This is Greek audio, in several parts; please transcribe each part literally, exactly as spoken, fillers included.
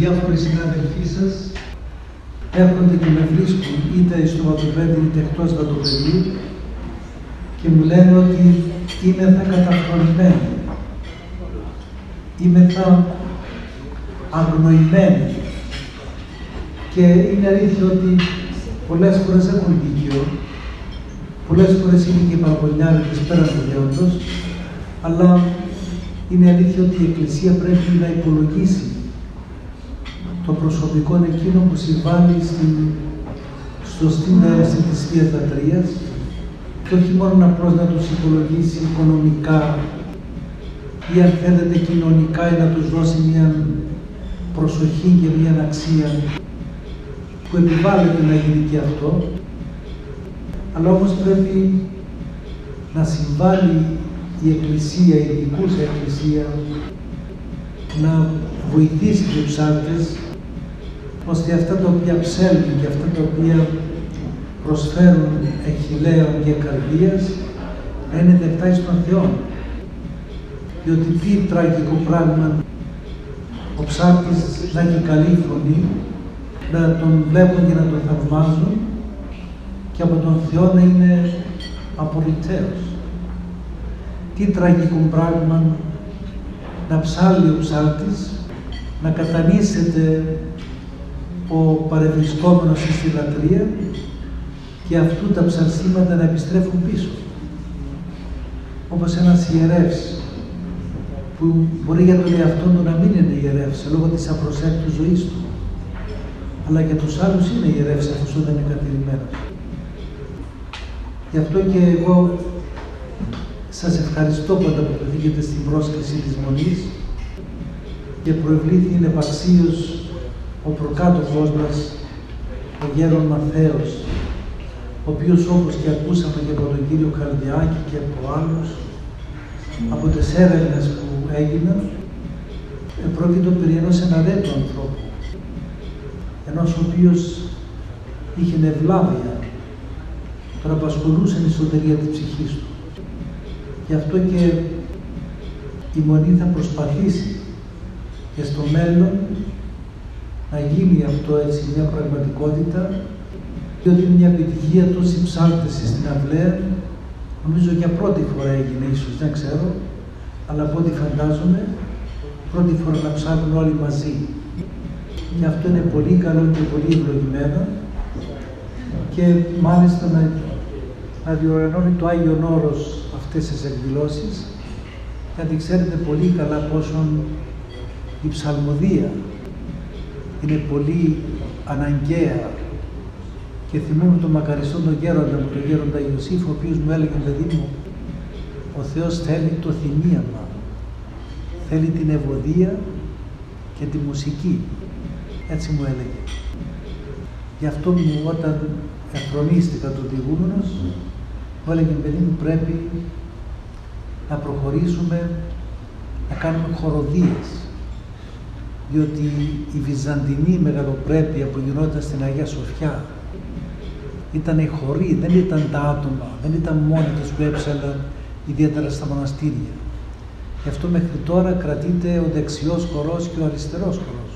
διάφοροι συνάδελφοί σας έρχονται και με βρίσκουν είτε στο βατοπέδι είτε εκτός βατοπεδίου και μου λένε ότι είμαι θα καταφρονημένοι, είμαι θα αγνοημένοι. Και είναι αλήθεια ότι πολλές φορές έχουν δίκιο, πολλές φορές είναι και οι παραπονιάριδες πέραν του δέοντος, αλλά είναι αλήθεια ότι η Εκκλησία πρέπει να υπολογίσει το προσωπικό εκείνο που συμβάλλει στην σωστή αίρεση της Θείας Λατρείας και όχι μόνο απλώς να τους υπολογίσει οικονομικά ή αν θέλετε κοινωνικά ή να τους δώσει μια προσοχή και μια αξία που επιβάλλεται να γίνει και αυτό, αλλά όμως πρέπει να συμβάλλει η Εκκλησία, η ειδικούσα Εκκλησία, να βοηθήσει τους ψάλτες, ώστε αυτά τα οποία ψέλνουν και αυτά τα οποία προσφέρουν εχηλαίων και καρδίας να είναι δεκτά εις τον Θεό. Διότι τι τραγικό πράγμα ο ψάλτης να έχει καλή φωνή, να τον βλέπουν και να τον θαυμάζουν και από τον Θεό να είναι απολυταίος. Τι τραγικό πράγμα να ψάλει ο ψάλτης, να κατανήσεται ο παρευρισκόμενος στη λατρεία και αυτού τα ψαλσίματα να επιστρέφουν πίσω. Όπως ένας ιερεύς που μπορεί για τον εαυτό του να μην είναι ιερεύς λόγω της απροσέκτου ζωής του, αλλά για τους άλλους είναι ιερεύς αυτός όταν είναι κατηρημένος. Γι' αυτό και εγώ σας ευχαριστώ που ανταποκριθήκετε στην πρόσκληση της Μονής και προευλήθη επαξίως ο προκάτοχός μας, ο Γέρον Μαθαίος, ο οποίος όπως και ακούσαμε και από τον κύριο Καλδιάκη και από άλλους, από τις έρευνες που έγιναν, πρόκειται περί ενός εναρέτου ανθρώπου, ενός ο οποίος είχε ευλάβεια, τον απασχολούσε η εσωτερία της ψυχής του. Γι' αυτό και η Μονή θα προσπαθήσει και στο μέλλον να γίνει αυτό έτσι μια πραγματικότητα, διότι είναι μια επιτυχία τόση ψάλτες στην αυλαία. Νομίζω για πρώτη φορά έγινε, ίσως, δεν ξέρω, αλλά από ό,τι φαντάζομαι, πρώτη φορά να ψάλουν όλοι μαζί. Και αυτό είναι πολύ καλό και πολύ ευλογημένο και μάλιστα να, να διοργανώνει το Άγιον Όρος αυτές τις εκδηλώσεις, γιατί ξέρετε πολύ καλά πόσον η ψαλμοδία είναι πολύ αναγκαία. Και θυμούμαι τον μακαριστόν τον γέροντα μου, τον γέροντα Ιωσήφ, ο οποίος μου έλεγε, παιδί μου, ο Θεός θέλει το θυμίαμα, θέλει την ευωδία και τη μουσική. Έτσι μου έλεγε. Γι' αυτό μου όταν εφρονίστηκα τον ηγούμενος, μου έλεγε, παιδί μου, πρέπει να προχωρήσουμε, να κάνουμε χοροδίες. Διότι η βυζαντινή μεγαλοπρέπεια που γινόταν στην Αγία Σοφιά ήταν οι χοροί, δεν ήταν τα άτομα, δεν ήταν μόνοι τους που έψαλαν ιδιαίτερα στα μοναστήρια. Γι' αυτό μέχρι τώρα κρατείται ο δεξιός χορός και ο αριστερός χορός.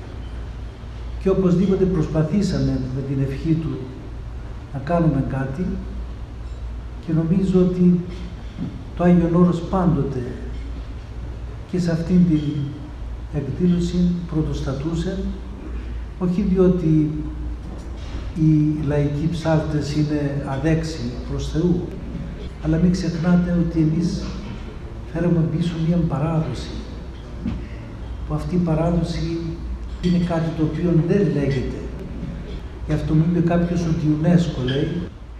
Και οπωσδήποτε προσπαθήσαμε με την ευχή του να κάνουμε κάτι και νομίζω ότι το Άγιον Όρος πάντοτε και σε αυτήν την εκδήλωση πρωτοστατούσε, όχι διότι οι λαϊκοί ψάλτες είναι αδέξιοι προς Θεού, αλλά μην ξεχνάτε ότι εμείς φέραμε πίσω μια παράδοση, που αυτή η παράδοση είναι κάτι το οποίο δεν λέγεται. Γι' αυτό μου είπε κάποιος ότι η UNESCO, λέει,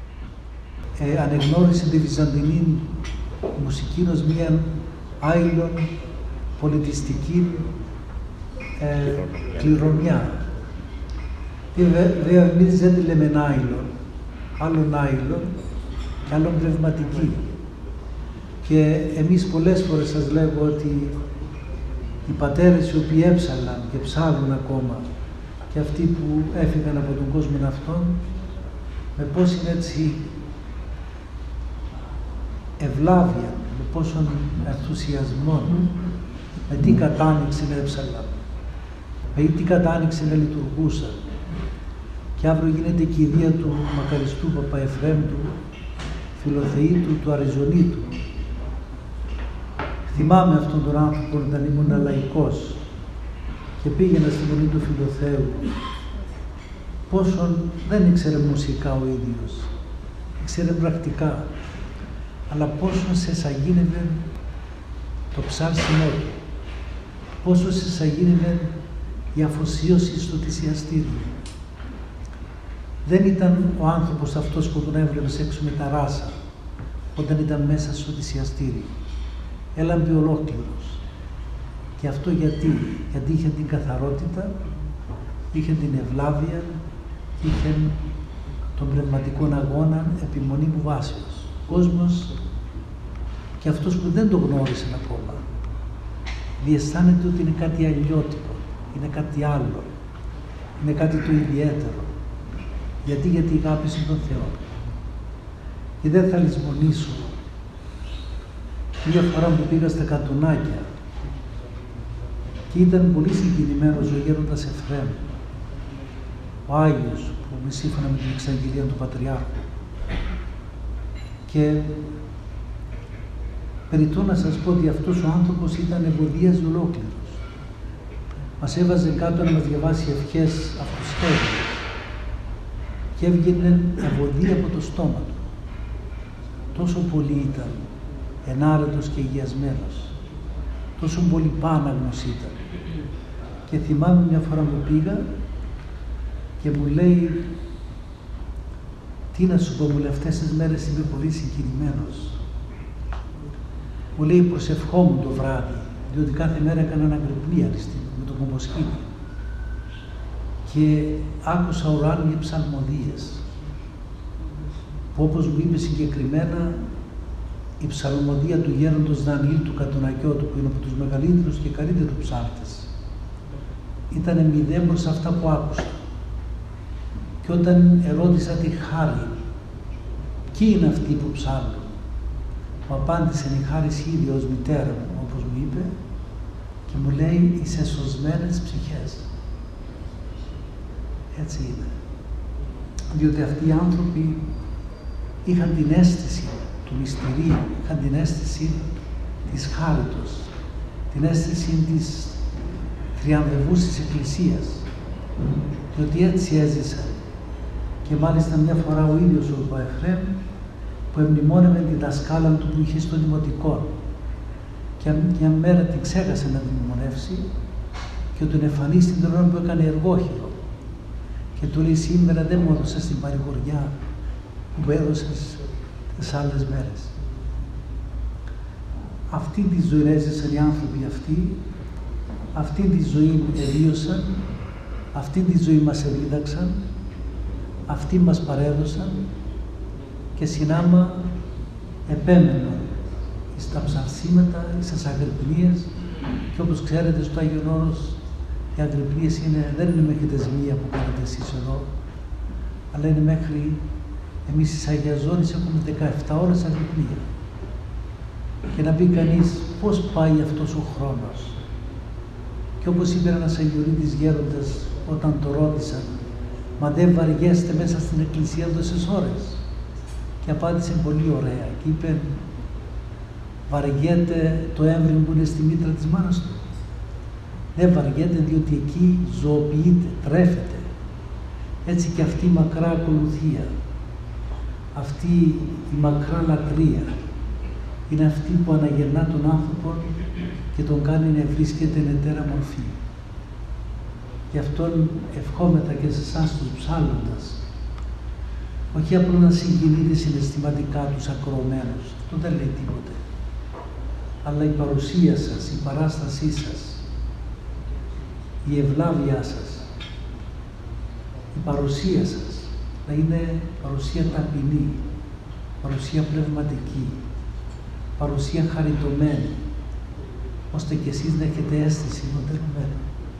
ε, ανεγνώρισε τη βυζαντινή μουσική ως μια άειλον πολιτιστική ε, κληρονομιά. Βέβαια, εμείς δεν τη λέμε άειλον, άλλον άειλον και άλλον πνευματική. Και εμείς πολλές φορές σας λέγω ότι οι πατέρες οι οποίοι έψαλαν και ψάλουν ακόμα και αυτοί που έφυγαν από τον κόσμο αυτόν, με πώς είναι έτσι ευλάβεια, με πόσον ενθουσιασμό, με τι κατάνοιξη έψαλαν. Πεΐτικα άνοιξε να λειτουργούσαν και αύριο γίνεται κηδεία του μακαριστού Παπαεφρέμ του, φιλοθεήτου του Αριζονίτου. Θυμάμαι αυτόν τον άνθρωπο όταν ήμουν λαϊκός και πήγαινα στη Μονή του Φιλοθέου, πόσον δεν ήξερε μουσικά ο ίδιος, ήξερε πρακτικά, αλλά πόσον σε σαγίνευε το ψάρσιμό του, πόσο σε σαγίνευε η αφοσίωση στο θυσιαστήριο. Δεν ήταν ο άνθρωπος αυτός που τον έβλεπες έξω με τα ράσα, όταν ήταν μέσα στο θυσιαστήριο. Έλαμπε ολόκληρος. Και αυτό γιατί, γιατί είχε την καθαρότητα, είχε την ευλάβεια, είχε τον πνευματικό αγώνα επιμονή μου βάσεως. Ο κόσμος και αυτός που δεν το γνώρισε ακόμα, διαισθάνεται ότι είναι κάτι αλλιώτικο, είναι κάτι άλλο, είναι κάτι το ιδιαίτερο. Γιατί, γιατί αγάπησε τον Θεό. Και δεν θα λησμονήσω μία φορά που πήγα στα Κατουνάκια και ήταν πολύ συγκινημένος ο γέροντας Εφρέμ, ο Άγιος, που με σύμφωνα με την εξαγγελία του Πατριάρχου. Και περιττώ να σας πω ότι αυτός ο άνθρωπος ήταν ευωδίας ολόκληρος. Μας έβαζε κάτω να μας διαβάσει ευχές αυτοσχέδιες και έβγαινε ευωδία από το στόμα του. Τόσο πολύ ήταν ενάρετος και υγιασμένος, τόσο πολύ πάναγνος ήταν. Και θυμάμαι μια φορά που πήγα και μου λέει, τι να σου πω, μου λέει, αυτές τις μέρες είμαι πολύ συγκινημένος. Μου λέει, προσευχόμουν το βράδυ, διότι κάθε μέρα έκανα αναγρυπνία με το κομποσκήνι. Και άκουσα ουράνιες ψαλμοδίες, που όπως μου είπε συγκεκριμένα, η ψαλμοδία του γέροντος Δανιήλ του Κατουνακιώτου, που είναι από τους μεγαλύτερους και καλύτερους ψάλτες, ήταν μηδέν προς αυτά που άκουσα. Και όταν ερώτησα τη Χάρη, ποιοι είναι αυτοί που ψάλουν, μου απάντησε η Χάρης ίδια ως μητέρα μου, όπως μου είπε, και μου λέει, οι σεσωσμένες ψυχές. Έτσι είναι. Διότι αυτοί οι άνθρωποι είχαν την αίσθηση του μυστηρίου, είχαν την αίσθηση της χάριτος, την αίσθηση της θριαμβευούς της Εκκλησίας, διότι έτσι έζησαν. Και μάλιστα μια φορά ο ίδιος ο Παπαεφρέμ, που εμνημόνευε τη δασκάλα του που είχε στο δημοτικό, και μια μέρα την ξέχασε να την μνημονεύσει και τον εμφανίστηκε την ώρα που έκανε εργόχειρο. Και του λέει, σήμερα δεν μου έδωσες την παρηγοριά που μου έδωσες τις άλλες μέρες. Αυτή τη ζωή έζησαν οι άνθρωποι αυτοί, αυτή τη ζωή εβίωσαν, αυτή τη ζωή μας εδίδαξαν, αυτοί μας παρέδωσαν και συνάμα επέμεναν στα ψαρσίματα, στις αγρυπνίες, και όπως ξέρετε στο Άγιον Όρος οι αγρυπνίες είναι, δεν είναι μέχρι τις μία που κάνετε εσείς εδώ, αλλά είναι μέχρι, εμείς στις Αγίας Ζώνης έχουμε δεκαεπτά ώρες αγρυπνία. Και να πει κανείς πώς πάει αυτός ο χρόνος. Και όπως είπε ένας Αγιορείτης γέροντας όταν το ρώτησαν, μα δεν βαριέστε μέσα στην εκκλησία τόσες ώρες? Και απάντησε πολύ ωραία και είπε, βαριέται το έμβριο που είναι στη μήτρα της μάνας του. Δεν βαριέται διότι εκεί ζωοποιείται, τρέφεται. Έτσι και αυτή η μακρά ακολουθία, αυτή η μακρά λατρεία, είναι αυτή που αναγερνά τον άνθρωπο και τον κάνει να βρίσκεται εν ετέρα μορφή. Γι' αυτόν ευχόμεθα και σε εσάς τους ψάλλοντας, όχι απλά να συγκινείτε συναισθηματικά τους ακροωμένους, αυτό δεν λέει τίποτε, αλλά η παρουσία σας, η παράστασή σας, η ευλάβειά σας, η παρουσία σας να είναι παρουσία ταπεινή, παρουσία πνευματική, παρουσία χαριτωμένη, ώστε κι εσείς να έχετε αίσθηση νοτελωμένη.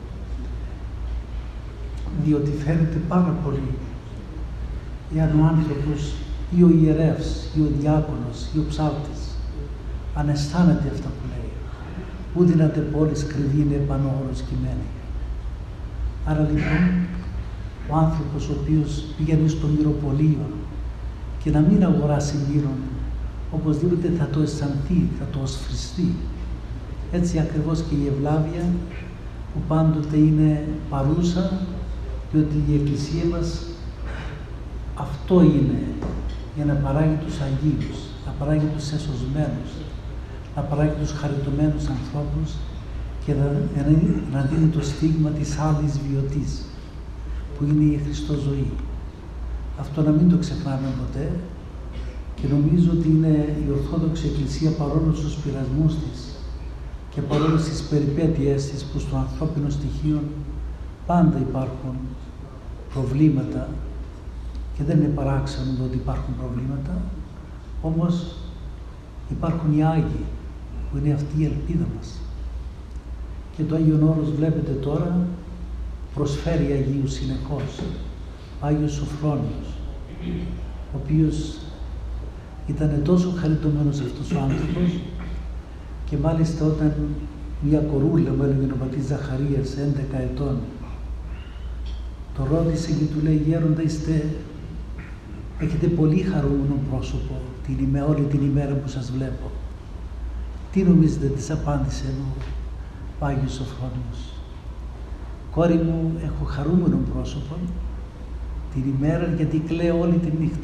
Διότι φαίνεται πάρα πολύ εάν ο άνθρωπος ή ο ιερεύς ή ο διάκονος ή ο ψάλτης αν αισθάνεται αυτά που λέει. Ού δυναται πόλης κρυβή είναι επάνω όρος κειμένη. Άρα λοιπόν, ο άνθρωπος ο οποίος πηγαίνει στο μυροπωλείο και να μην αγοράσει μύρον, οπωσδήποτε θα το αισθανθεί, θα το ασφριστεί. Έτσι ακριβώς και η ευλάβεια που πάντοτε είναι παρούσα, διότι η Εκκλησία μας αυτό είναι, για να παράγει τους Αγίους, να παράγει τους εσωσμένους, να παράγει τους χαριτωμένους ανθρώπους και να, να δίνει το στίγμα της άλλης βιωτής, που είναι η Χριστός ζωή. Αυτό να μην το ξεχνάμε ποτέ και νομίζω ότι είναι η Ορθόδοξη Εκκλησία, παρόλο στους πειρασμούς της και παρόλο στις περιπέτειές της, που στο ανθρώπινο στοιχείο πάντα υπάρχουν προβλήματα και δεν είναι παράξενο ότι υπάρχουν προβλήματα, όμως υπάρχουν οι Άγιοι, που είναι αυτή η ελπίδα μας. Και το Άγιον Όρος, βλέπετε τώρα, προσφέρει Αγίους συνεχώς. Ο Άγιος Σοφρόνιος, ο οποίος ήταν τόσο χαριτωμένος αυτός ο άνθρωπος, και μάλιστα όταν μια κορούλα μου έλεγε ο πατήρ Ζαχαρίας, έντεκα ετών, το ρώτησε και του λέει: «Γέροντα, είστε, έχετε πολύ χαρούμενο πρόσωπο την ημέρα, όλη την ημέρα που σας βλέπω». Τι νομίζετε, της απάντησε ο Άγιος Σοφρόνιος? «Κόρη μου, έχω χαρούμενο πρόσωπο την ημέρα γιατί κλαίω όλη τη νύχτα».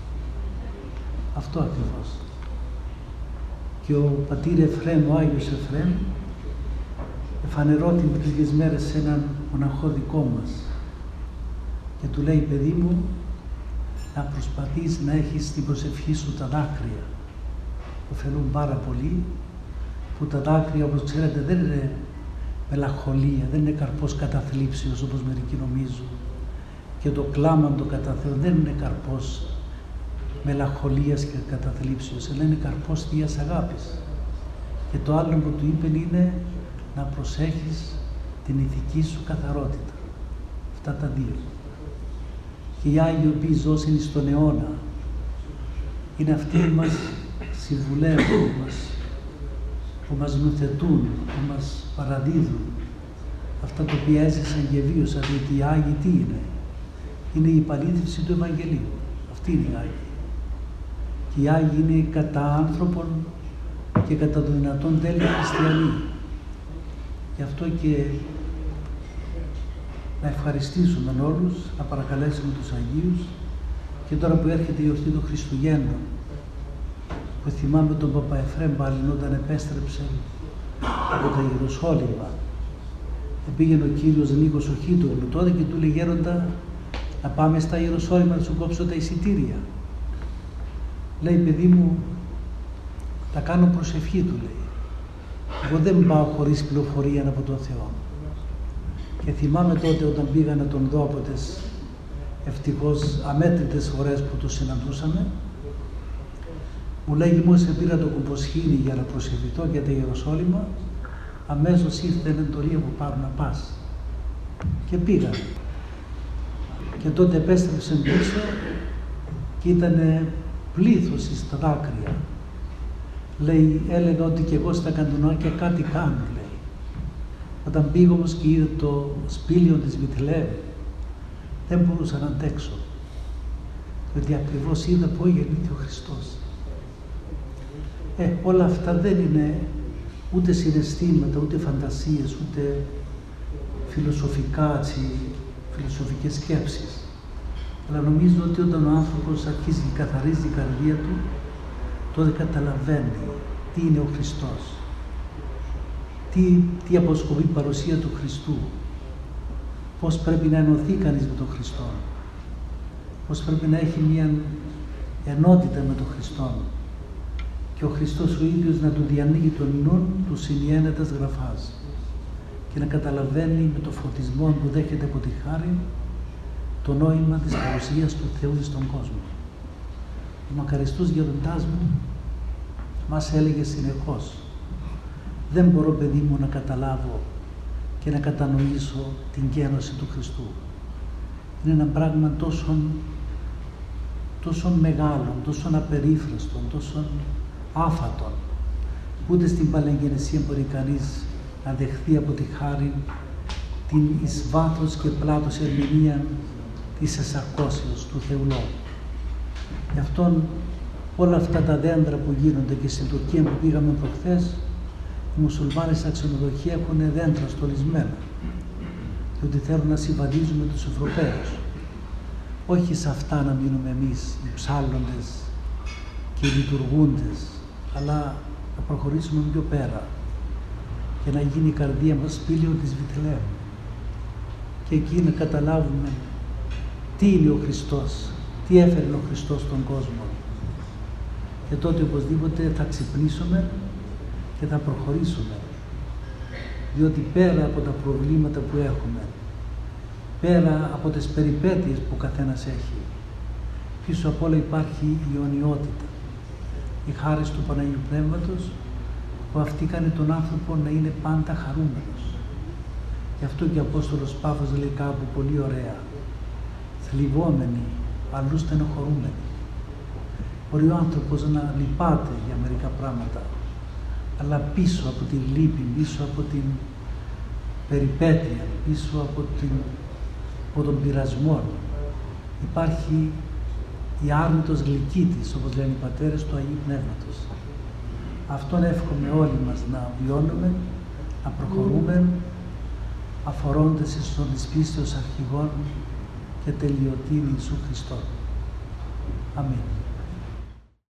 Αυτό ακριβώς. Και ο πατήρ Εφραίμ, ο Άγιος Εφραίμ, εφανερώθηκε πριν λίγες μέρες σε έναν μοναχό δικό μας και του λέει: «Παιδί μου, να προσπαθείς να έχεις στην προσευχή σου τα δάκρυα. Ωφελούν πάρα πολύ, που τα δάκρυα, όπως ξέρετε, δεν είναι μελαγχολία, δεν είναι καρπός καταθλίψεως όπως μερικοί νομίζουν, και το κλάμα το κατά Θεό δεν είναι καρπός μελαγχολίας και καταθλίψεως, αλλά είναι καρπός Θείας αγάπης». Και το άλλο που του είπε είναι να προσέχεις την ηθική σου καθαρότητα. Αυτά τα δύο. Και οι Άγιοι, οι οποίοι ζώσουν στον αιώνα, είναι αυτοί που μας συμβουλεύουν, που μας, που μας νουθετούν, που μας παραδίδουν αυτά τα οποία έζησαν και βίωσαν. Γιατί οι Άγιοι τι είναι? Είναι η επαλήθευση του Ευαγγελίου. Αυτοί είναι οι Άγιοι. Και οι Άγιοι είναι κατά άνθρωπον και κατά το δυνατόν τέλεια χριστιανοί. Γι' αυτό και να ευχαριστήσουμε όλους, να παρακαλέσουμε τους Αγίους, και τώρα που έρχεται η γιορτή των Χριστουγέννων, που θυμάμαι τον Παπα Εφραίμ πάλι όταν επέστρεψε από τα Ιεροσόλυμα, πήγαινε ο κύριος Νίκος ο Χίτογλου τότε και του λέει: «Γέροντα, να πάμε στα Ιεροσόλυμα να σου κόψω τα εισιτήρια». Λέει: «Παιδί μου, θα κάνω προσευχή», του λέει. «Εγώ δεν πάω χωρίς πληροφορία από τον Θεό». Και θυμάμαι τότε όταν πήγα να τον δω από τις ευτυχώς αμέτρητες φορές που το συναντούσαμε, μου λέγει: «Μόλις πήρα το κομποσχήνι για να προσευχηθώ για τα Ιεροσόλυμα, αμέσως ήρθε η εντολή από πάνω να πας». Και πήγα. Και τότε επέστρεψε πίσω και ήταν πλήθος στα δάκρυα. Λέει, έλεγα ότι και εγώ στα καντουνάκια κάτι κάνω, λέει. Όταν πήγα όμως και είδα το σπήλιο της Βηθλεέμ, δεν μπορούσα να αντέξω. Γιατί ακριβώς είδα που γεννήθη ο Χριστός. Ε, όλα αυτά δεν είναι ούτε συναισθήματα, ούτε φαντασίες, ούτε φιλοσοφικά, έτσι, φιλοσοφικές σκέψεις. Αλλά νομίζω ότι όταν ο άνθρωπος αρχίζει και καθαρίζει την καρδία του, τότε καταλαβαίνει τι είναι ο Χριστός, τι, τι αποσκοπεί η παρουσία του Χριστού, πώς πρέπει να ενωθεί κανείς με τον Χριστό, πώς πρέπει να έχει μια ενότητα με τον Χριστό και ο Χριστός ο ίδιος να του διανοίγει τον νου του συνιένετας γραφάς και να καταλαβαίνει με το φωτισμό που δέχεται από τη χάρη το νόημα της παρουσίας του Θεού στον κόσμο. Ο μακαριστός γεροντάς μου μας έλεγε συνεχώς: δεν μπορώ, παιδί μου, να καταλάβω και να κατανοήσω την γένωση του Χριστού. Είναι ένα πράγμα τόσο, τόσο μεγάλο, τόσο απερίφραστο, τόσο άφατο, που ούτε στην παλαιγενεσία μπορεί κανείς να δεχθεί από τη χάρη την εις βάθος και πλάτος ερμηνεία της εσαρκώσεως του Θεού Λόγου. Γι' αυτόν όλα αυτά τα δέντρα που γίνονται και στην Τουρκία που πήγαμε προχθές, οι μουσουλμάνοι στα ξενοδοχεία έχουν δέντρα στολισμένα, διότι θέλουν να συμβαδίζουμε τους Ευρωπαίους. Όχι σε αυτά να μείνουμε εμείς, οι ψάλλοντες και οι λειτουργούντες, αλλά να προχωρήσουμε πιο πέρα και να γίνει η καρδία μας σπήλαιο της Βηθλεέμ. Και εκεί να καταλάβουμε τι είναι ο Χριστός, τι έφερε ο Χριστός στον κόσμο. Και τότε οπωσδήποτε θα ξυπνήσουμε και θα προχωρήσουμε. Διότι πέρα από τα προβλήματα που έχουμε, πέρα από τις περιπέτειες που ο καθένας έχει, πίσω απ' όλα υπάρχει η αιωνιότητα, η χάρις του Παναγίου Πνεύματος, που αυτή κάνει τον άνθρωπο να είναι πάντα χαρούμενος. Γι' αυτό και ο Απόστολος Παύλος λέει κάπου πολύ ωραία, θλιβόμενοι, αλλού στενοχωρούμενοι. Μπορεί ο άνθρωπος να λυπάται για μερικά πράγματα, αλλά πίσω από την λύπη, πίσω από την περιπέτεια, πίσω από, την, από τον πειρασμό, υπάρχει η άρνητος γλυκύτης, όπως λένε οι πατέρες του Αγίου Πνεύματος. Αυτόν εύχομαι όλοι μας να βιώνουμε, να προχωρούμε, αφορώντας στον της πίστεως αρχηγών και τελειωτήν Ιησού Χριστό. Αμήν.